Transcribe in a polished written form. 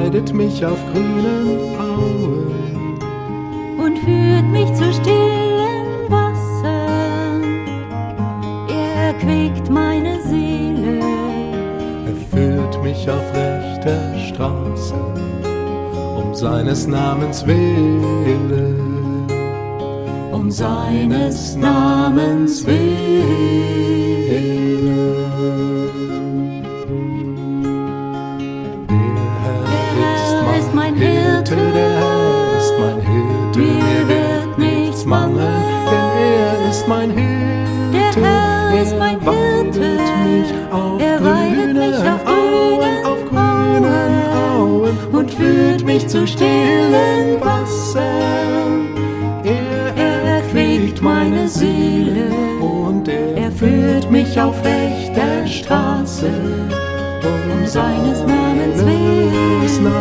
weidet mich auf grünen Auen und führt mich zu stillen Wassern. Er erquickt meine Seele, er führt mich auf rechter Straße, um seines Namens willen, um seines Namens willen. Der Herr ist mein Hirte, der Herr ist mein Hirte, mir wird nichts mangeln, denn er ist mein Hirte. Der Herr ist mein Hirte, er weidet mich auf grünen Auen und führt mich zu stillen Wassern. Er erquickt meine Seele und er führt mich auf rechter Straße, um seines Namens willen.